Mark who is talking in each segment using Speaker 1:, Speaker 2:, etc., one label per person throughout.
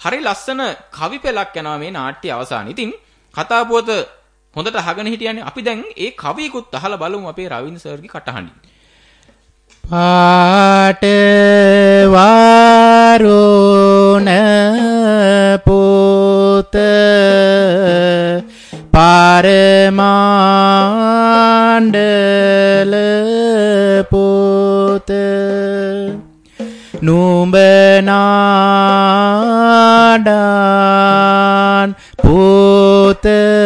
Speaker 1: හරි ලස්සන කවි පෙළක් යනවා මේ නාට්‍ය අවසානයේ. ඉතින් කතා පුවත හොඳට අහගෙන හිටියන්නේ. අපි දැන් ඒ කවියකුත් අහලා බලමු අපේ රවින්ද්‍ර සර්ගේ කටහඬින්.
Speaker 2: පාට වාරුණ පුත පාරමාණ්ඩල පුත නුඹ නාඩාන් පුත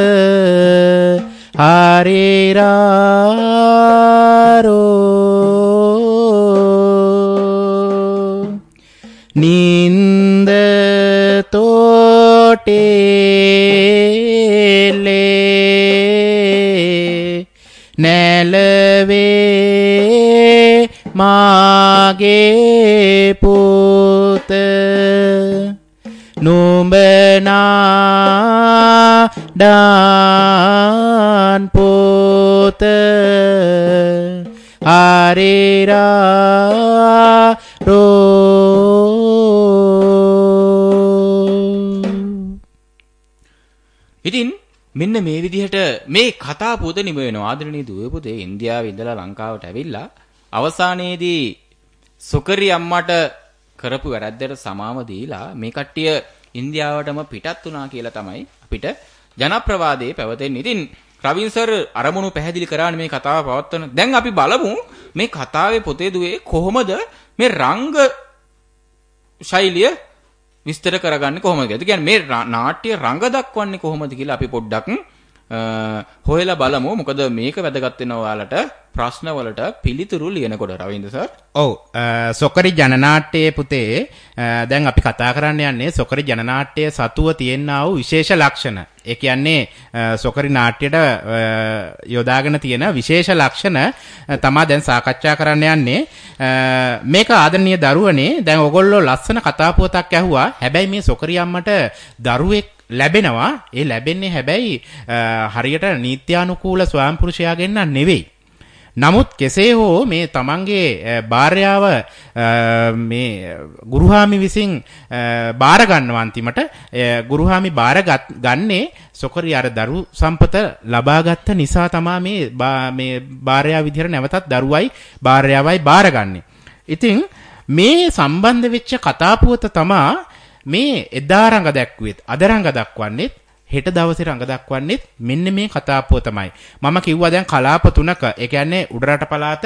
Speaker 2: හරිරාරෝ නින්ද තෝටේලේ නැලවේ මාගේ පුත නුඹ නාඩාන් පුත හරිරාරෝ
Speaker 1: ඉතින් මෙන්න මේ විදිහට මේ කතා පුවත නිම වෙනවා. ආදරණීය දුවේ පුතේ ඉන්දියාවේ ඉඳලා ලංකාවට ඇවිල්ලා අවසානයේදී සොකරි අම්මට කරපු වැරද්දට සමාව දීලා මේ කට්ටිය ඉන්දියාවටම පිටත් වුණා කියලා තමයි අපිට ජනප්‍රවාදයේ පැවතෙන්නේ. ඉතින් රවින්ද්‍ර සර් අරමුණු පැහැදිලි කරානේ මේ කතාව පවත්වන. දැන් අපි බලමු මේ කතාවේ පොතේ දුවේ කොහොමද මේ රංග ශෛලිය විස්තර කරගන්නේ කොහොමද කියලා. ඒ කියන්නේ මේ නාට්‍ය රංග දක්වන්නේ කොහොමද කියලා අපි පොඩ්ඩක් හොයලා බලමු. මොකද මේක වැදගත් වෙනවා ඔයාලට ප්‍රශ්න වලට පිළිතුරු ලියනකොට රවින්ද්‍ර සර්.
Speaker 2: ඔව් සොකරි ජනනාට්‍යයේ පුතේ දැන් අපි කතා කරන්න යන්නේ සොකරි ජනනාට්‍යයේ සතුව තියෙනා වූ විශේෂ ලක්ෂණ. ඒ කියන්නේ සොකරි නාට්‍යයට යොදාගෙන තියෙන විශේෂ ලක්ෂණ තමයි දැන් සාකච්ඡා කරන්න යන්නේ. මේක ආදරණීය දරුවනේ දැන් ඔයගොල්ලෝ ලස්සන කතා පුවතක් ඇහුවා. හැබැයි මේ සොකරි අම්මට දරුවෙක් ලැබෙනවා. ඒ ලැබෙන්නේ හැබැයි හරියට නීත්‍යානුකූල ස්වාමිපුරුෂයාගෙන් නෙවෙයි. නමුත් කෙසේ හෝ මේ තමන්ගේ භාර්යාව මේ ගුරුහාමි විසින් බාර ගන්නවා. අන්තිමට ගුරුහාමි බාර ගන්නේ සොකරි අර දරු සම්පත ලබාගත්ත නිසා තමයි මේ භාර්යාව විදිහට නැවතත් දරුවයි භාර්යාවයි බාරගන්නේ. ඉතින් මේ සම්බන්ධ වෙච්ච කතා පුවත තමයි මේ එදා රඟ දැක්ුවෙත් අද රඟ දක්වන්නේත් හෙට දවසේ රඟ දක්වන්නේත් මෙන්න මේ කතා පුවතමයි. මම කිව්වා දැන් කලාප තුනක ඒ කියන්නේ උඩරට පළාත,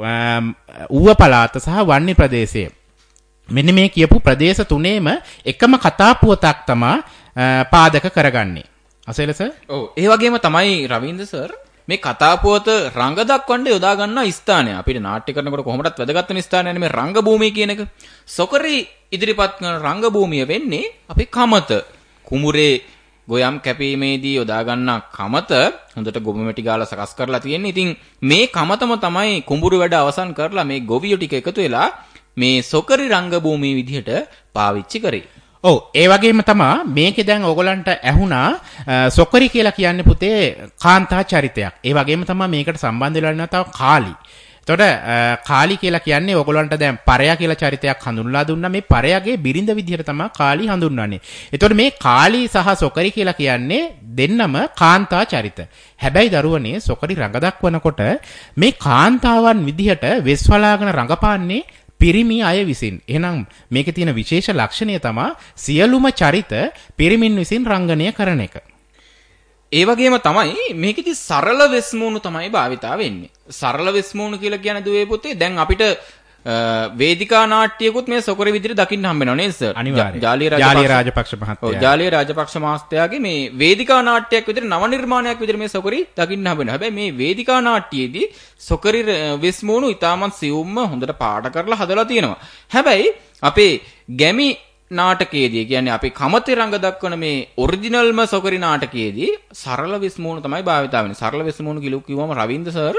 Speaker 2: ඌව පළාත සහ වන්නි ප්‍රදේශය. මෙන්න මේ කියපු ප්‍රදේශ තුනේම එකම කතා පුවතක් තමයි පාදක කරගන්නේ. අසේල සර්?
Speaker 1: ඔව් ඒ වගේම තමයි රවින්ද්‍ර සර් මේ කතා පුවත රංග දක්වන්න යොදා ගන්නා ස්ථානය. අපිට නාට්‍ය කරනකොට කොහොමදත් වැදගත් වෙන ස්ථානයනේ මේ රංග භූමිය කියන එක. සොකරි ඉදිරිපත් කරන රංග භූමිය වෙන්නේ අපේ කමත. කුඹුරේ ගොයම් කැපීමේදී යොදා ගන්නා කමත හොඳට ගොබ මැටි ගාලා සකස් කරලා තියෙන්නේ. ඉතින් මේ කමතම තමයි කුඹුරු වැඩ අවසන් කරලා මේ ගොවියෝ ටික එකතු වෙලා මේ සොකරි රංග භූමිය විදිහට පාවිච්චි කරේ.
Speaker 2: ඔව් ඒ වගේම තමයි මේකේ දැන් ඕගලන්ට ඇහුණා සොකරි කියලා කියන්නේ පුතේ කාන්තා චරිතයක්. ඒ වගේම තමයි මේකට සම්බන්ධ වෙලා ඉන්නවා තව කාලි. එතකොට කාලි කියලා කියන්නේ ඕගලන්ට දැන් පරයා කියලා චරිතයක් හඳුන්වලා දුන්නා. මේ පරයාගේ බිරිඳ විදිහට තමයි කාලි හඳුන්වන්නේ. එතකොට මේ කාලි සහ සොකරි කියලා කියන්නේ දෙන්නම කාන්තා චරිත. හැබැයි දරුවනේ සොකරි රඟ දක්වනකොට මේ කාන්තාවන් විදිහට වෙස්වලාගෙන රඟපාන්නේ පිරිමි අය විසින්. එහෙනම් මේකේ තියෙන විශේෂ ලක්ෂණය තමයි සියලුම චරිත පිරිමින් විසින් රංගනය කරන එක.
Speaker 1: ඒ වගේම තමයි මේකෙදි සරල වෙස්මුණු තමයි භාවිතා වෙන්නේ. සරල වෙස්මුණු කියලා කියන දුවේ පුතේ දැන් අපිට වේදිකා නාට්‍යයකුත් මේ සොකරි විදිහට දකින්න හම්බ වෙනවා නේද සර්?
Speaker 2: ජාලිය රාජපක්ෂ මහත්තයා.
Speaker 1: ඔව් ජාලිය රාජපක්ෂ මහත්තයාගේ මේ වේදිකා නාට්‍යයක් විදිහට නව නිර්මාණයක් විදිහට මේ සොකරි දකින්න හම්බ වෙනවා. හැබැයි මේ වේදිකා නාට්‍යයේදී සොකරි වෙස්මුණු ඉතාමත් සියුම්ම හොඳට පාට කරලා හදලා තියෙනවා. හැබැයි අපේ ගැමි නාටකයේදී කියන්නේ අපි කමතේ රංග දක්වන මේ ඔරිජිනල්ම සොකරි නාටකයේදී සරල වෙස්මුණු තමයි භාවිතා වෙන්නේ. සරල වෙස්මුණු කිව්වම රවින්ද්‍ර සර්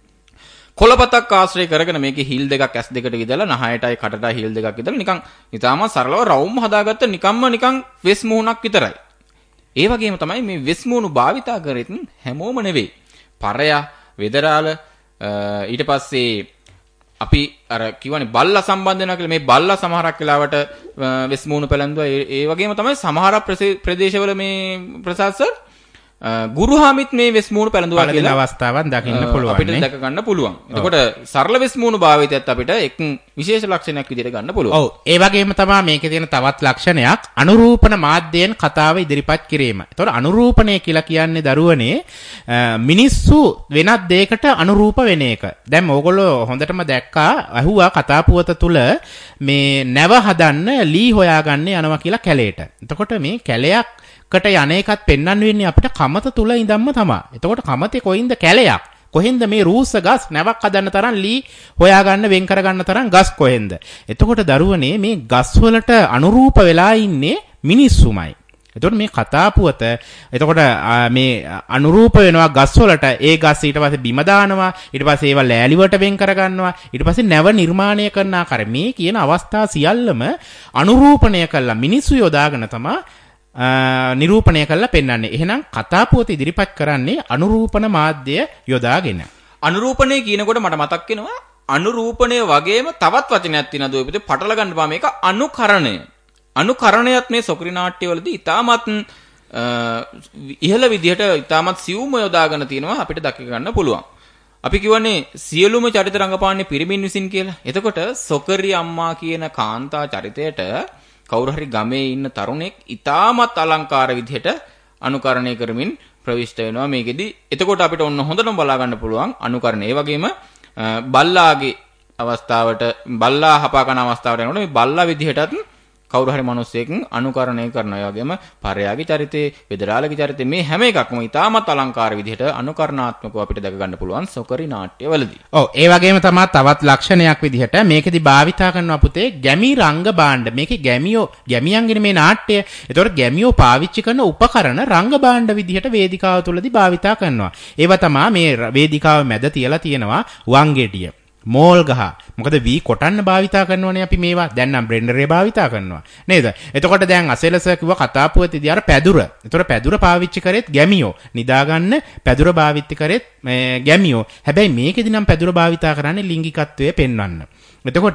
Speaker 1: කොළපතක් ආශ්‍රය කරගෙන මේකේ හිල් දෙකක් ඇස් දෙකට විදලා නහයටයි කටටයි හිල් දෙකක් විදලා නිකන් ඉතාලම සරලව රවුම් හදාගත්ත නිකන් වෙස් මුහුණක් විතරයි. ඒ වගේම තමයි මේ වෙස් මුහුණු භාවිතා කරෙත් හැමෝම නෙවෙයි. පරයා, වෙදරාල ඊට පස්සේ අපි අර කියවනේ බල්ලා සම්බන්ධ වෙනවා කියලා මේ බල්ලා සමහරක් වෙලාවට වෙස් මූණු පැලඳුවා ඒ වගේම තමයි සමහර ප්‍රදේශවල මේ ප්‍රසාද සර් ගුරුහාමිත් මේ වෙස් මූණු පැලඳුවා කියලා
Speaker 2: අවස්ථාවක් දකින්න පුළුවන්
Speaker 1: අපිට දැක ගන්න පුළුවන්. එතකොට සරල වෙස් මූණු භාවිතයත් අපිට එක් විශේෂ ලක්ෂණයක් විදිහට ගන්න පුළුවන්.
Speaker 2: ඔව් ඒ වගේම තමයි මේකේ තියෙන තවත් ලක්ෂණයක් අනුරූපන මාධ්‍යයෙන් කතාව ඉදිරිපත් කිරීම. එතකොට අනුරූපණය කියලා කියන්නේ දරුවනේ මිනිස්සු වෙනත් දෙයකට අනුරූප වෙන එක. දැන් ඕගොල්ලෝ හොඳටම දැක්කා අහුවා කතා පුවත තුල මේ නැව හදන්න ලී හොයාගන්න යනවා කියලා කැලේට. එතකොට මේ කැලයක් කට යන්නේකත් පෙන්වන්න වෙන්නේ අපිට කමත තුල ඉඳන්ම තමයි. එතකොට කමතේ කොයින්ද කැලයක්? කොහෙන්ද මේ රූස්ස ගස් නැවක් හදන්න තරම් ලී හොයාගන්න වෙන් කරගන්න තරම් ගස් කොහෙන්ද? එතකොට දරුවනේ මේ ගස් වලට අනුරූප වෙලා ඉන්නේ මිනිස්සුමයි. එතකොට මේ කතා පුවත එතකොට මේ අනුරූප වෙනවා ගස් වලට. ඒ ගස් ඊට පස්සේ බිම දානවා. ඊට පස්සේ ඒවා ලෑලි වලට වෙන් කරගන්නවා. ඊට පස්සේ නැව නිර්මාණය කරන ආකාරය මේ කියන අවස්ථා සියල්ලම අනුරූපණය කළා මිනිස්සු යොදාගෙන තමයි නිරූපණය කරලා පෙන්වන්නේ. එහෙනම් කතා පුවත ඉදිරිපත් කරන්නේ අනුරූපන මාධ්‍ය යොදාගෙන.
Speaker 1: අනුරූපණය කියනකොට මට මතක් වෙනවා අනුරූපණය වගේම තවත් වචනයක් තියෙනවා දුවපිට පටල ගන්න බෑ මේක අනුකරණය. අනුකරණයත් මේ සොකරි නාට්‍යවලදී ඉතාමත් ඉහළ විදිහට ඉතාමත් සියුම්ව යොදාගෙන තියෙනවා අපිට දක ගන්න පුළුවන්. අපි කියවනේ සියලුම චරිත රංගපාන්නේ පිරිමින් විසින් කියලා. එතකොට සොකරි අම්මා කියන කාන්තා චරිතයට කවුරු හරි ගමේ ඉන්න තරුණෙක් ඉතාමත් අලංකාර විදිහට අනුකරණය කරමින් ප්‍රවිෂ්ඨ වෙනවා මේකෙදි. එතකොට අපිට ඔන්න හොඳටම බලා ගන්න පුළුවන් අනුකරණය. ඒ වගේම බල්ලාගේ අවස්ථාවට බල්ලා හපා කරන අවස්ථාවට යනකොට මේ බල්ලා විදිහටත් කවුරු හරි මිනිස්සෙක් අනුකරණය කරනවා. ඒ වගේම පරයාගේ චරිතේ, වෙදරාලගේ චරිතේ මේ හැම එකක්ම ඉතාමත් අලංකාර විදිහට අනුකරණාත්මකව අපිට දැක ගන්න පුළුවන් සොකරි නාට්‍යවලදී.
Speaker 2: ඔව් ඒ වගේම තමයි තවත් ලක්ෂණයක් විදිහට මේකෙදි භාවිතා කරනවා පුතේ ගැමි රංග භාණ්ඩ. මේකේ ගැමියන්ගෙන මේ නාට්‍ය. ඒතකොට ගැමියෝ පාවිච්චි කරන උපකරණ රංග භාණ්ඩ විදිහට වේදිකාව තුලදී භාවිතා කරනවා. ඒවා තමයි මේ වේදිකාව මැද තියලා තියෙනවා වංගෙඩිය. මෝල් ගහ. මොකද වී කොටන්න භාවිතා කරනවනේ අපි මේවා. දැන් නම් බ්ලෙන්ඩරේ භාවිතා කරනවා. නේද? එතකොට දැන් අසෙලස කිව්ව කතා පුවතේදී අර පැදුර. එතකොට පැදුර පාවිච්චි කරෙත් ගැමියෝ. නිදාගන්න පැදුර භාවිත කරෙත් ගැමියෝ. හැබැයි මේකෙදි නම් පැදුර භාවිතා කරන්නේ ලිංගිකත්වය පෙන්වන්න. එතකොට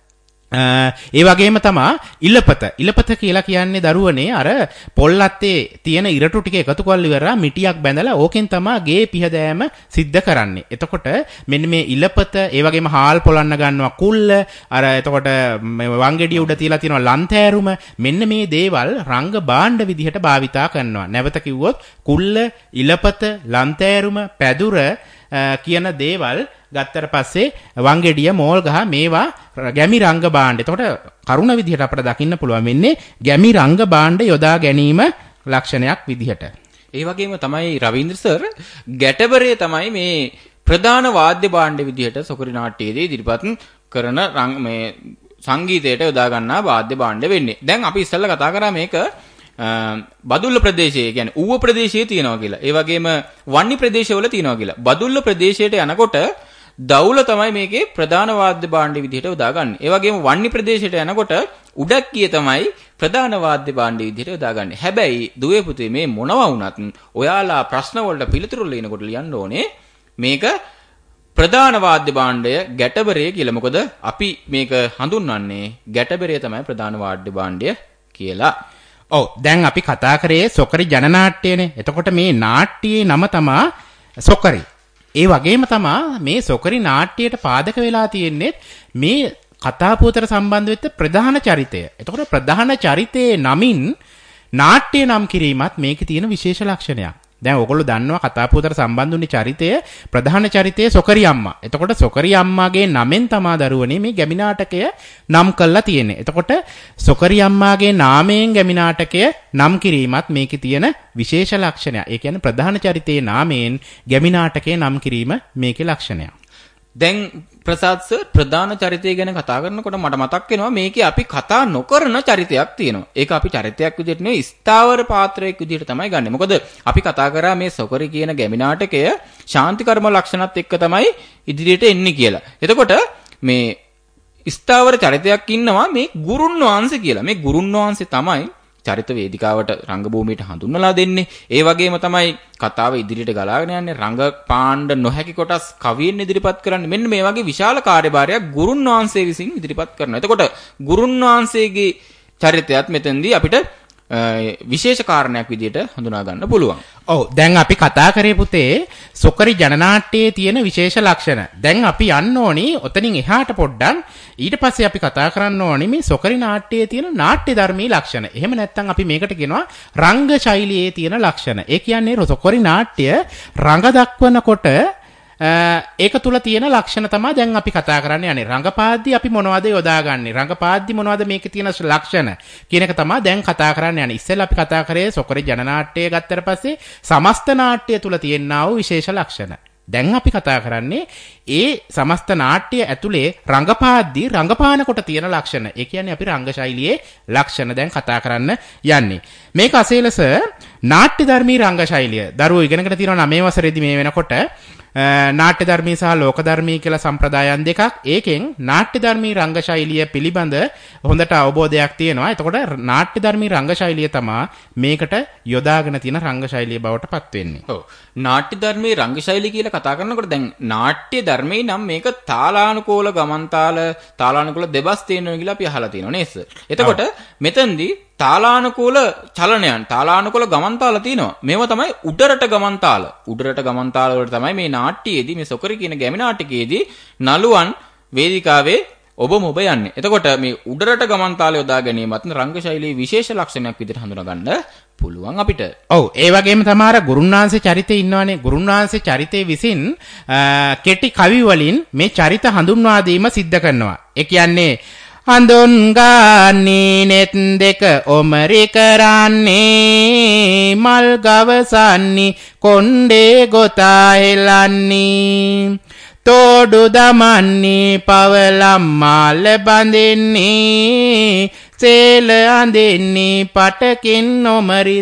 Speaker 2: ඒ වගේම තමයි ඉලපත කියලා කියන්නේ දරුවනේ අර පොල්ලත්තේ තියෙන ඉරටු ටික එකතු කරලා ඉවරලා මිටියක් බැඳලා ඕකෙන් තමයි ගේ පිහදෑම සිද්ධ කරන්නේ. එතකොට මෙන්න මේ ඉලපත ඒ වගේම හාල් පොලන්න ගන්නවා කුල්ල අර එතකොට වංගෙඩිය උඩ තියලා තියෙනවා ලන්තෑරුම මෙන්න මේ දේවල් රංග භාණ්ඩ විදිහට භාවිතා කරනවා. නැවත කිව්වොත් කුල්ල ඉලපත ලන්තෑරුම පැදුර කියන දේවල් ගත්තට පස්සේ වංගෙඩිය මෝල් ගහ මේවා ගැමි රංග භාණ්ඩ. එතකොට කරුණ විදිහට අපිට දකින්න පුළුවන් වෙන්නේ ගැමි රංග භාණ්ඩ යොදා ගැනීම ලක්ෂණයක් විදිහට.
Speaker 1: ඒ වගේම තමයි රවීන්ද්‍ර සර් ගැටබරේ තමයි මේ ප්‍රධාන වාද්‍ය භාණ්ඩ විදිහට සොකරි නාට්‍යයේදී ඉදිරිපත් කරන මේ සංගීතයට යොදා ගන්නා වාද්‍ය භාණ්ඩ වෙන්නේ. දැන් අපි ඉස්සෙල්ලා කතා කරා මේක බදුල්ල ප්‍රදේශයේ කියන්නේ ඌව ප්‍රදේශයේ තියෙනවා කියලා. ඒ වගේම වන්නි ප්‍රදේශවල තියෙනවා කියලා. බදුල්ල ප්‍රදේශයට යනකොට දවුල තමයි මේකේ ප්‍රධාන වාද්‍ය භාණ්ඩ විදිහට යොදාගන්නේ. ඒ වගේම වන්නි ප්‍රදේශයට යනකොට උඩක්කිය තමයි ප්‍රධාන වාද්‍ය භාණ්ඩ විදිහට යොදාගන්නේ. හැබැයි දුවේ පුතේ මේ මොනවා වුණත් ඔයාලා ප්‍රශ්න වලට පිළිතුරු ලියනකොට ලියන්න ඕනේ මේක ප්‍රධාන වාද්‍ය භාණ්ඩය ගැටබරේ කියලා. මොකද අපි මේක හඳුන්වන්නේ ගැටබරේ තමයි ප්‍රධාන වාද්‍ය භාණ්ඩය කියලා.
Speaker 2: ඔව් දැන් අපි කතා කරේ සොකරි ජනනාට්‍යනේ. එතකොට මේ නාට්‍යයේ නම තමයි සොකරි. ඒ වගේම තමයි මේ සොකරි නාට්‍යයට පාදක වෙලා තියෙන්නේ මේ කතා පුවතට සම්බන්ධ වෙච්ච ප්‍රධාන චරිතය. එතකොට ප්‍රධාන චරිතයේ නමින් නාට්‍ය නම් කිරීමත් මේකේ තියෙන විශේෂ ලක්ෂණයක්. දැන් ඔයගොල්ලෝ දන්නවා කතා පුවතට සම්බන්ධ වුණේ චරිතය ප්‍රධාන චරිතයේ සොකරි අම්මා. එතකොට සොකරි අම්මාගේ නමෙන් තමයි දරුවනේ මේ ගැමි නාටකය නම් කරලා තියෙන්නේ. එතකොට සොකරි අම්මාගේ නාමයෙන් ගැමි නාටකය නම් කිරීමත් මේකේ තියෙන විශේෂ ලක්ෂණයක්. ඒ කියන්නේ ප්‍රධාන චරිතයේ නාමයෙන් ගැමි නාටකය නම් කිරීම මේකේ ලක්ෂණයක්.
Speaker 1: දැන් ප්‍රසාද් සර් ප්‍රධාන චරිතය ගැන කතා කරනකොට මට මතක් වෙනවා මේකේ අපි කතා නොකරන චරිතයක් තියෙනවා. ඒක අපි චරිතයක් විදිහට නෙවෙයි ස්ථාවර පාත්‍රයක් විදිහට තමයි ගන්නෙ. මොකද අපි කතා කරා මේ සොකරි කියන ගැමි නාටකය ශාන්ති කර්ම ලක්ෂණත් එක්ක තමයි ඉදිරියට එන්නේ කියලා. එතකොට මේ ස්ථාවර චරිතයක් ඉන්නවා මේ ගුරුන් වහන්සේ කියලා. මේ ගුරුන් වහන්සේ තමයි චරිත වේදිකාවට රංගභූමියට හඳුන්වලා දෙන්නේ. ඒ වගේම තමයි කතාව ඉදිරියට ගලාගෙන යන්නේ. රංගපාණ්ඩ නොහැකි කොටස් කවියෙන් ඉදිරිපත් කරන්නේ. මෙන්න මේ වගේ විශාල කාර්යභාරයක් ගුරුන් වහන්සේ විසින් ඉදිරිපත් කරනවා. එතකොට ගුරුන් වහන්සේගේ චරිතයත් මෙතෙන්දී අපිට විශේෂ කාරණයක් විදිහට හඳුනා ගන්න පුළුවන්.
Speaker 2: ඔව් දැන් අපි කතා කරේ පුතේ සොකරි ජනනාට්‍යයේ තියෙන විශේෂ ලක්ෂණ. දැන් අපි යන්න ඕනි ඔතනින් එහාට පොඩ්ඩක්. ඊට පස්සේ අපි කතා කරන්න ඕනි මේ සොකරි නාට්‍යයේ තියෙන නාට්‍ය ධර්මී ලක්ෂණ. එහෙම නැත්නම් අපි මේකට කියනවා රංග ශෛලියේ තියෙන ලක්ෂණ. ඒ කියන්නේ සොකරි නාට්‍ය රංග දක්වනකොට ඒක තුල තියෙන ලක්ෂණ තමයි දැන් අපි කතා කරන්න යන්නේ. රංගපාද්දී අපි මොනවද යොදාගන්නේ? රංගපාද්දී මොනවද මේකේ තියෙන ලක්ෂණ කියන එක තමයි දැන් කතා කරන්න යන්නේ. ඉස්සෙල්ලා අපි කතා කරේ සොකරි ජනනාට්‍යය ගත්තට පස්සේ සමස්ත නාට්‍ය තුල තියෙනා වූ විශේෂ ලක්ෂණ. දැන් අපි කතා කරන්නේ ඒ සමස්ත නාට්‍ය ඇතුලේ රංගපාද්දී රංගපානකොට තියෙන ලක්ෂණ. ඒ කියන්නේ අපි රංග ශෛලියේ ලක්ෂණ දැන් කතා කරන්න යන්නේ. මේක අසේලස නාට්‍ය ධර්මී රංග ශෛලිය. දරුවෝ ඉගෙනගෙන තියෙනවා 9 වසරේදී මේ වෙනකොට නාට්‍ය ධර්මී සහ ලෝක ධර්මී කියලා සම්ප්‍රදායන් දෙකක්. ඒකෙන් නාට්‍ය ධර්මී රංග ශෛලිය පිළිබඳ හොඳට අවබෝධයක් තියෙනවා. එතකොට නාට්‍ය ධර්මී රංග ශෛලිය තමයි මේකට යොදාගෙන තියෙන රංග ශෛලිය බවට පත් වෙන්නේ.
Speaker 1: ඔව්. නාට්‍ය ධර්මී රංග ශෛලිය කියලා කතා කරනකොට දැන් නාට්‍ය ධර්මයේ නම් මේක තාලානුකූල ගමන්තාල තාලානුකූල දෙබස් තියෙනවා කියලා අපි අහලා තියෙනවා නේද? එතකොට මෙතෙන්දී තාලානුකූල චලනයන් තාලානුකූල ගමන්තාල තියෙනවා. මේවා තමයි උඩරට ගමන්තාල. උඩරට ගමන්තාල වලට තමයි මේ නාට්‍යයේදී මේ සොකරි කියන ගැමි නාටකයේදී නළුවන් වේදිකාවේ ඔබ මොබ යන්නේ. එතකොට මේ උඩරට ගමන්තාල යොදා ගැනීමත් රංග ශෛලියේ විශේෂ ලක්ෂණයක් විදිහට හඳුනා ගන්න පුළුවන් අපිට.
Speaker 2: ඔව් ඒ වගේම තමයි අර ගුරුන්වහන්සේ චරිතේ ඉන්නවනේ. ගුරුන්වහන්සේ චරිතේ විසින් කෙටි කවි වලින් මේ චරිත හඳුන්වා දීම සිද්ධ කරනවා. ඒ කියන්නේ හඳුන් ගන්නේ net දෙක ඔමරි කරන්නේ මල් ගවසන්නේ කොණ්ඩේ ගොතා හෙලන්නේ තෝඩු දමන්නේ පවලම් මාල බඳින්නේ සේල අඳින්නේ පටකින් ඔමරි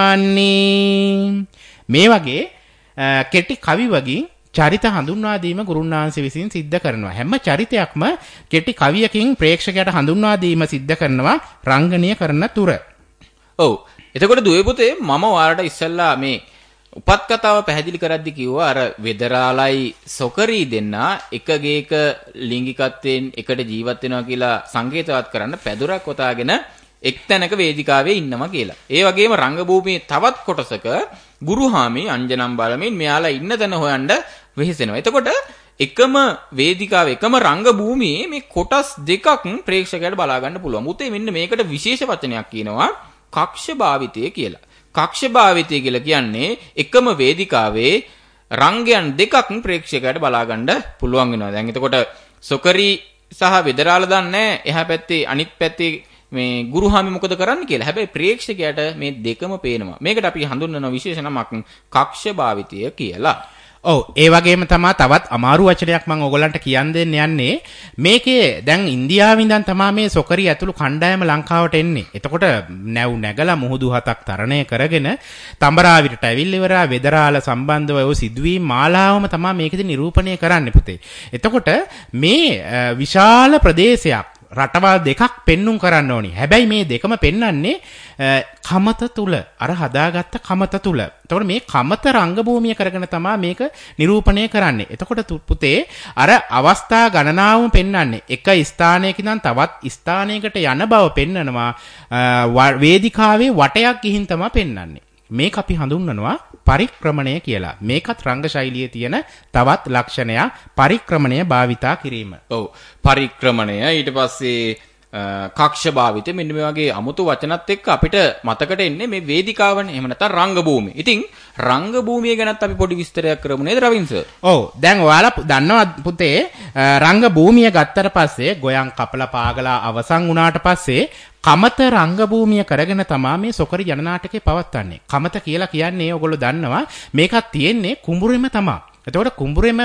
Speaker 2: දමන්නේ. මේ වගේ කෙටි කවි වගේ චරිත හඳුන්වා දීම ගුරුන්වහන්සේ විසින් සිද්ධ කරනවා. හැම චරිතයක්ම කෙටි කවියකින් ප්‍රේක්ෂකයාට හඳුන්වා දීම සිද්ධ කරනවා රංගනීය කරන තුර.
Speaker 1: ඔව්. එතකොට දුවේ පුතේ මම ඔයාලට ඉස්සෙල්ලා මේ උපත් කතාව පැහැදිලි කරද්දි කිව්වා අර වෙදරාලයි සොකරි දෙන්නා එකගේක ලිංගිකත්වයෙන් එකට ජීවත් වෙනවා කියලා සංකේතවත් කරන්න පැදුරක් වතාගෙන එක්තැනක වේදිකාවේ ඉන්නවා කියලා. ඒ වගේම රංගභූමියේ තවත් කොටසක ගුරුහාමි අංජනම් බලමින් මෙයාලා ඉන්න තැන හොයන්න වෙහෙසෙනවා. එතකොට එකම වේදිකාවේ එකම රංගභූමියේ මේ කොටස් දෙකක් ප්‍රේක්ෂකයාට බලා ගන්න පුළුවන්. මුතේ මෙන්න මේකට විශේෂ වචනයක් කියනවා කක්ෂ භාවිතය කියලා. කක්ෂ භාවිතය කියලා කියන්නේ එකම වේදිකාවේ රංගයන් දෙකක් ප්‍රේක්ෂකයාට බලා ගන්න පුළුවන් වෙනවා. දැන් එතකොට සොකරි සහ වෙදරාල දන්නේ එහා පැත්තේ අනිත් පැත්තේ මේ ගුරුහාමි මොකද කරන්නේ කියලා. හැබැයි ප්‍රේක්ෂකයාට මේ දෙකම පේනවා. මේකට අපි හඳුන්වන විශේෂ නමක් කක්ෂ භාවිතය කියලා.
Speaker 2: ඔව් ඒ වගේම තමයි තවත් අමාරු වචනයක් මම ඔයගලන්ට කියන්න දෙන්න යන්නේ. මේකේ දැන් ඉන්දියාවේ ඉඳන් තමයි මේ සොකරි ඇතුළු කණ්ඩායම ලංකාවට එන්නේ. එතකොට නැව් නැගලා මුහුදු හතක් තරණය කරගෙන තඹරාවිරට ඇවිල්ලා ඉවරා වෙදරාල සම්බන්ධව ඔය සිදුවීම් මාලාවම තමයි මේකෙදි නිරූපණය කරන්න පුතේ. එතකොට මේ විශාල ප්‍රදේශයක් රටවල් දෙකක් පෙන්눔 කරන්න ඕනි. හැබැයි මේ දෙකම පෙන්වන්නේ කමත තුල අර හදාගත්ත කමත තුල. එතකොට මේ කමත රංගභූමිය කරගෙන තමයි මේක නිරූපණය කරන්නේ. එතකොට පුතේ අර අවස්ථා ගණනාවම පෙන්වන්නේ එක ස්ථානයක ඉඳන් තවත් ස්ථානයකට යන බව පෙන්වනවා. වේදිකාවේ වටයක් ගිහින් තමයි පෙන්වන්නේ. මේක අපි හඳුන්වනවා පරික්‍රමණය කියලා. මේකත් රංග ශෛලියේ තියෙන තවත් ලක්ෂණයක් පරික්‍රමණය භාවිතා කිරීම.
Speaker 1: ඔව් පරික්‍රමණය ඊට පස්සේ කක්ෂ භාවිතය මෙන්න මේ වගේ අමුතු වචනත් එක්ක අපිට මතකට එන්නේ මේ වේදිකාවනේ. එහෙම නැත්නම් රංගභූමිය. ඉතින් රංගභූමිය ගැනත් අපි පොඩි විස්තරයක් කරමු නේද රවින්ස?
Speaker 2: ඔව් දැන් ඔයාලා දන්නවා පුතේ රංගභූමිය ගත්තට පස්සේ ගොයන් කපලා පාගලා අවසන් වුණාට පස්සේ කමත රංගභූමිය කරගෙන තමයි මේ සොකරි ජනනාටකේ පවත්වන්නේ. කමත කියලා කියන්නේ ඔයගොල්ලෝ දන්නවා මේකත් තියෙන්නේ කුඹුරෙම තමයි. එතකොට කුඹුරේම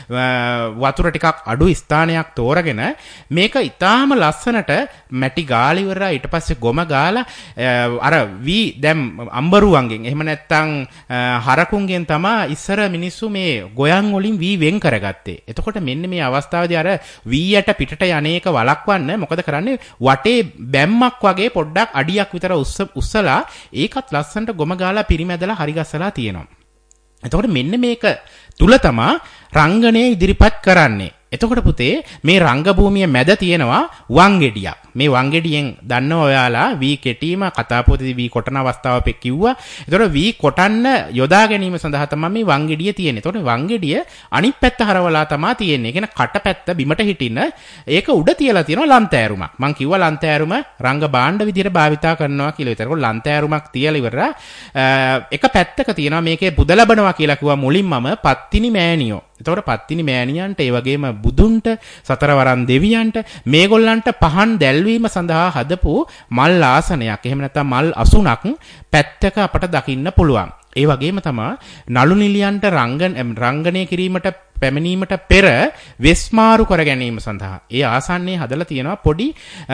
Speaker 2: වතුර ටිකක් අඩු ස්ථානයක් තෝරගෙන මේක ඊටාම ලස්සනට මැටි ගාලා ඉවරලා ඊට පස්සේ ගොම ගාලා අර වී දැන් අම්බරුවන්ගෙන් එහෙම නැත්නම් හරකුන්ගෙන් තමයි ඉස්සර මිනිස්සු මේ ගොයන් වලින් වී වෙන් කරගත්තේ. එතකොට මෙන්න මේ අවස්ථාවේදී අර වීයට පිටට යන්නේක වළක්වන්න මොකද කරන්නේ? වටේ බැම්මක් වගේ පොඩ්ඩක් අඩියක් විතර උස්සලා ඒකත් ලස්සනට ගොම ගාලා පිරිමැදලා හරි ගස්සලා තියෙනවා. එතකොට මෙන්න මේක තුල තමා රංගනය ඉදිරිපත් කරන්නේ. එතකොට පුතේ මේ රංගභූමිය මැද තියෙනවා වංගෙඩියක්. මේ වංගෙඩියෙන් දන්නව ඔයාලා වී කෙටීම කතා පොතේදී වී කොටන අවස්ථාව අපි කිව්වා. එතකොට වී කොටන්න යොදා ගැනීම සඳහා තමයි මේ වංගෙඩිය තියෙන්නේ. එතකොට වංගෙඩිය අනිත් පැත්ත හරවලා තමයි තියෙන්නේ. ඒ කියන්නේ කටපැත්ත බිමට හිටින්න ඒක උඩ තියලා තියෙනවා ලන්තෑරුමක්. මං කිව්වා ලන්තෑරුම රංග භාණ්ඩ විදිහට භාවිතා කරනවා කියලා විතර. ඒක ලන්තෑරුමක් තියලා ඉවරලා එක පැත්තක තියෙනවා මේකේ පුද ලබනවා කියලා කිව්වා මුලින්මම පත්තිනි මෑණියෝ. එතකොට පත්තිනි මෑණියන්ට ඒ වගේම බුදුන්ට සතරවරන් දෙවියන්ට මේගොල්ලන්ට පහන් දැල්වීම සඳහා හදපු මල් ආසනයක් එහෙම නැත්නම් මල් අසුනක් පැත්තක අපට දකින්න පුළුවන්. ඒ වගේම තමයි නළු නිලියන්ට රංගනය කිරීමට පැමිණීමට පෙර වෙස්මාරු කර ගැනීම සඳහා ඒ ආසන්නයේ හදලා තියෙනවා පොඩි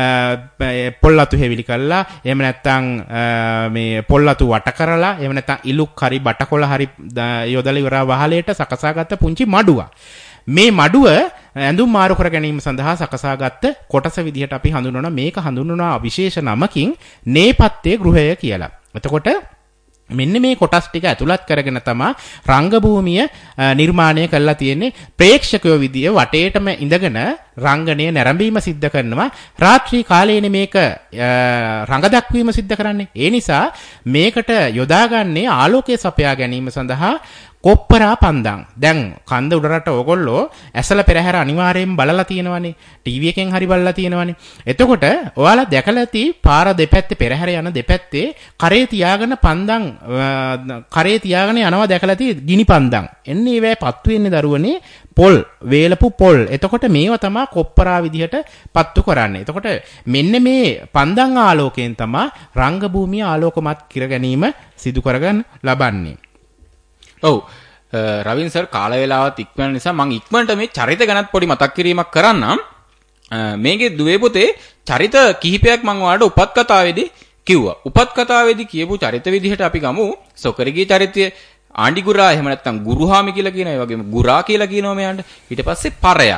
Speaker 2: පොල්ලතු හැවිලි කරලා එහෙම නැත්නම් මේ පොල්ලතු වට කරලා එහෙම නැත්නම් ඉලුක් හරි බටකොළ හරි යොදලා ඉවරා වහලයට සකසාගත්ත පුංචි මඩුවක්. මේ මඩුව ඇඳුම් මාරු කර ගැනීම සඳහා සකසාගත්ත කොටස විදිහට අපි හඳුන්වනවා. මේක හඳුන්වනවා විශේෂ නමකින් නේපත්‍ය ගෘහය කියලා. එතකොට මෙන්න මේ කොටස් ටික ඇතුළත් කරගෙන තමයි රංගභූමිය නිර්මාණය කරලා තියෙන්නේ. ප්‍රේක්ෂකයෝ විදිය වටේටම ඉඳගෙන රංගනය නැරඹීම සිද්ධ කරනවා. රාත්‍රී කාලයේනේ මේක රංග දක්වීම සිද්ධ කරන්නේ. ඒ නිසා මේකට යොදාගන්නේ ආලෝකය සපයා ගැනීම සඳහා කොප්පරා පන්දම්. දැන් කන්ද උඩරට ඕගොල්ලෝ ඇසල පෙරහැර අනිවාර්යයෙන් බලලා තියෙනවනේ. ටීවී එකෙන් හරි බලලා තියෙනවනේ. එතකොට ඔයාලා දැකලා ඇති පාර දෙපැත්තේ පෙරහැර යන දෙපැත්තේ කරේ තියාගෙන පන්දම් කරේ තියාගෙන යනවා දැකලා ඇති ගිනි පන්දම්. එන්නේ ඒවැ පත්තු වෙන්නේ දරුවනේ පොල් වේලපු පොල්. එතකොට මේව තමයි කොප්පරා විදිහට පත්තු කරන්නේ. එතකොට මෙන්න මේ පන්දම් ආලෝකයෙන් තමයි රංගභූමිය ආලෝකමත් කර ගැනීම සිදු කරගන්න ලබන්නේ.
Speaker 1: ඔව් රවින් සර් කාල වේලාවත් ඉක්මන නිසා මම ඉක්මනට මේ චරිත ගැනත් පොඩි මතක් කිරීමක් කරන්නම්. මේකේ දුවේ පුතේ චරිත කිහිපයක් මම ඔයාලට උපත් කතාවේදී කිව්වා. උපත් කතාවේදී කියපු චරිත විදිහට අපි ගමු සොකරිගේ චරිතය ආණ්ඩිගුරා එහෙම නැත්නම් ගුරුහාමි කියලා කියනවා. ඒ වගේම ගුරා කියලා කියනවා මෙයන්ට. ඊට පස්සේ පරයන්.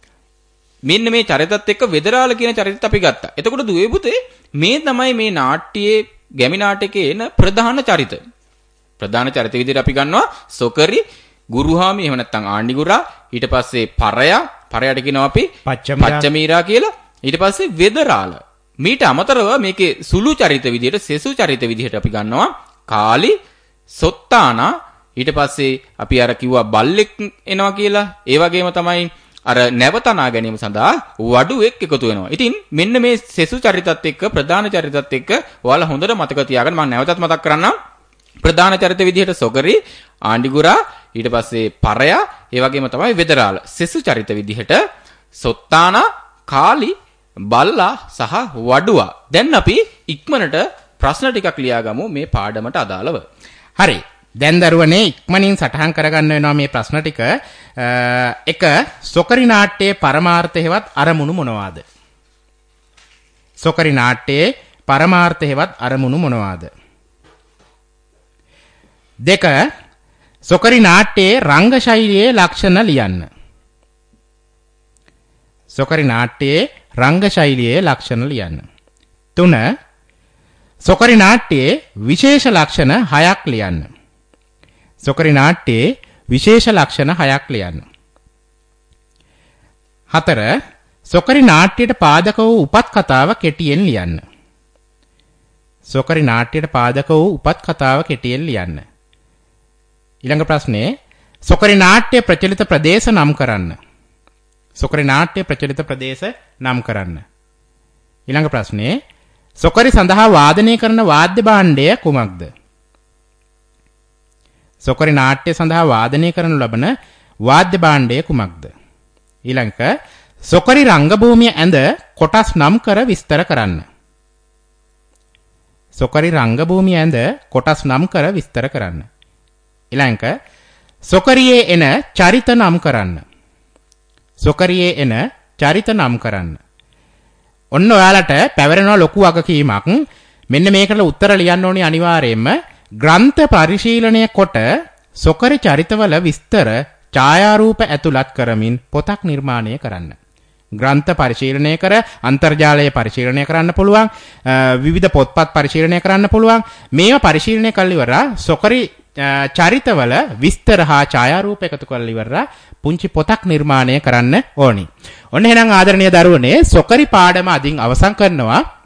Speaker 1: මෙන්න මේ චරිතත් එක්ක වෙදරාල කියන චරිතත් අපි ගත්තා. එතකොට දුවේ පුතේ මේ තමයි මේ නාට්‍යයේ ගැමි නාටකයේ එන ප්‍රධාන චරිත. ප්‍රධාන චරිත විදිහට අපි ගන්නවා සොකරි, ගුරුහාමි එහෙම නැත්නම් ආණ්ඩිගුරා, ඊට පස්සේ පරයාට කියනවා අපි පච්චමීරා කියලා, ඊට පස්සේ වෙදරාල. මීට අමතරව මේකේ සුළු චරිත විදිහට සෙසු චරිත විදිහට අපි ගන්නවා කාලි, සොත්තානා, ඊට පස්සේ අපි අර කිව්වා බල්ලෙක් එනවා කියලා. ඒ වගේම තමයි අර නැවතනා ගැනීම සඳහා වඩුවෙක් එකතු වෙනවා. ඉතින් මෙන්න මේ සෙසු චරිතත් එක්ක ප්‍රධාන චරිතත් එක්ක ඔයාලා හොඳට මතක තියාගන්න. මම නැවතත් මතක් කරන්නම්. ප්‍රධාන චරිත විදිහට සොකරි, ආණ්ඩිගුරා, ඊට පස්සේ පරයා, ඒ වගේම තමයි වෙදරාල. සෙසු චරිත විදිහට සොත්තානා, කාලි, බල්ලා සහ වඩුවා. දැන් අපි ඉක්මනට ප්‍රශ්න ටිකක් ලියාගමු මේ පාඩමට අදාළව.
Speaker 2: හරි. දැන් දරුවනේ ඉක්මනින් සටහන් කරගන්න වෙනවා මේ ප්‍රශ්න ටික. එක සොකරි නාට්‍යයේ පරමාර්ථ හේවත් අරමුණු මොනවාද? සොකරි නාට්‍යයේ පරමාර්ථ හේවත් අරමුණු මොනවාද? දෙක සොකරි නාට්‍යයේ රංග ශෛලියේ ලක්ෂණ ලියන්න. සොකරි නාට්‍යයේ රංග ශෛලියේ ලක්ෂණ ලියන්න. 3 සොකරි නාට්‍යයේ විශේෂ ලක්ෂණ 6ක් ලියන්න. සොකරි නාට්‍යයේ විශේෂ ලක්ෂණ 6ක් ලියන්න. 4 සොකරි නාට්‍යයට පාදක වූ උපත් කතාව කෙටියෙන් ලියන්න. සොකරි නාට්‍යයට පාදක වූ උපත් කතාව කෙටියෙන් ලියන්න. ඊළඟ ප්‍රශ්නේ සොකරි නාට්‍ය ප්‍රචලිත ප්‍රදේශ නම් කරන්න. සොකරි නාට්‍ය ප්‍රචලිත ප්‍රදේශ නම් කරන්න. ඊළඟ ප්‍රශ්නේ සොකරි සඳහා වාදනය කරන වාද්‍ය භාණ්ඩය කුමක්ද? සොකරි නාට්‍ය සඳහා වාදනය කරනු ලබන වාද්‍ය භාණ්ඩය කුමක්ද? ඊළඟ සොකරි රංගභූමිය ඇඳ කොටස් නම් කර විස්තර කරන්න. සොකරි රංගභූමිය ඇඳ කොටස් නම් කර විස්තර කරන්න. ඊළඟ සොකරියේ එන චරිත නම් කරන්න. සොකරියේ එන චරිත නම් කරන්න. ඔන්න ඔයාලට පැවරෙනවා ලොකු වගකීමක්. මෙන්න මේකට උත්තර ලියන්න ඕනේ අනිවාර්යයෙන්ම. ග්‍රන්ථ පරිශීලනය කොට සොකරි චරිතවල විස්තර ඡායාරූප ඇතුළත් කරමින් පොතක් නිර්මාණය කරන්න. ග්‍රන්ථ පරිශීලනය කර අන්තර්ජාලය පරිශීලනය කරන්න පුළුවන්. විවිධ පොත්පත් පරිශීලනය කරන්න පුළුවන්. මේවා පරිශීලනය කළ ඉවරලා සොකරි චරිතවල විස්තර හා ඡායාරූප එකතු කරලා ඉවරලා පුංචි පොතක් නිර්මාණය කරන්න ඕනි. ඔන්න එහෙනම් ආදරණීය දරුවනේ සොකරි පාඩම අදින් අවසන් කරනවා.